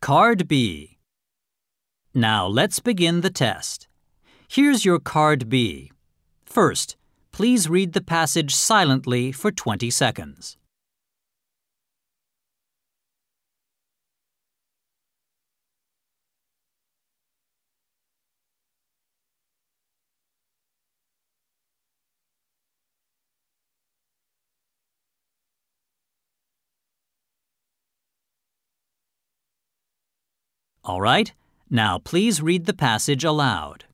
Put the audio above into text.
Card B. Now let's begin the test. Here's your Card B. First, please read the passage silently for 20 seconds. All right, now please read the passage aloud.